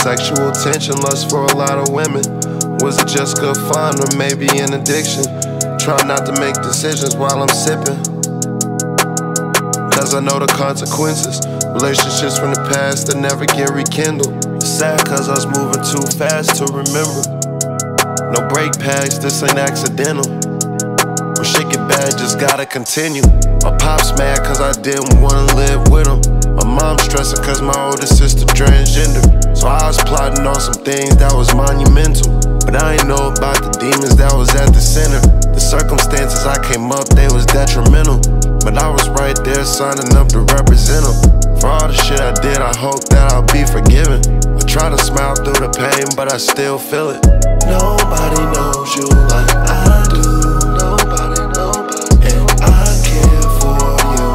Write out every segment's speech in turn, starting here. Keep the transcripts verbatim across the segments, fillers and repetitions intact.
Sexual tension, lust for a lot of women. Was it just good fun or maybe an addiction? Try not to make decisions while I'm sipping, cause I know the consequences. Relationships from the past that never get rekindled. It's sad cause I was moving too fast to remember. No brake pads, this ain't accidental. When shit get bad, just gotta continue. My pop's mad cause I didn't wanna live with him. My mom's stressing cause my older sister transgender. So I was plotting on some things that was monumental, but I ain't know about the demons that was at the center. The circumstances I came up, they was detrimental, but I was right there signing up to represent them. For all the shit I did, I hope that I'll be forgiven. I try to smile through the pain, but I still feel it. Nobody knows you like I do. Nobody, nobody. And I care for you.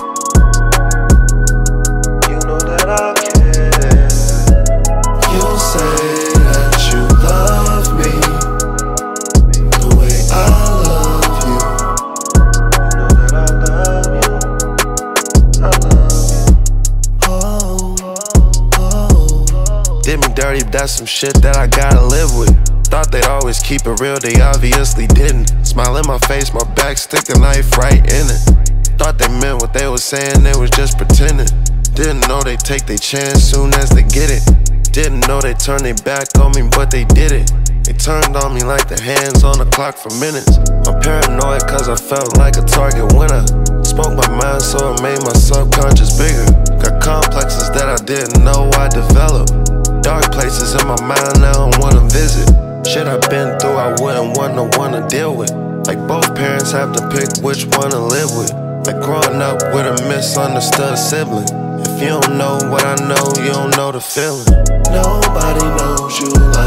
You know that I care. You say that you love me the way I love you. You know that I love you. I love you. Oh, oh. Did me dirty, that's some shit that I gotta live with. Thought they'd always keep it real, they obviously didn't. Smile in my face, my back, stick the knife right in it. Thought they meant what they was saying, they was just pretending. Didn't know they'd take their chance soon as they get it. Didn't know they'd turn their back on me, but they did it. They turned on me like the hands on the clock for minutes. I'm paranoid cause I felt like a target winner. Spoke my mind so it made my subconscious bigger. Got complexes that I didn't know I developed. Dark places in my mind I don't wanna visit. Shit I've been through I wouldn't want no one to deal with. Like both parents have to pick which one to live with. Like growing up with a misunderstood sibling. If you don't know what I know, you don't know the feeling. Nobody knows you like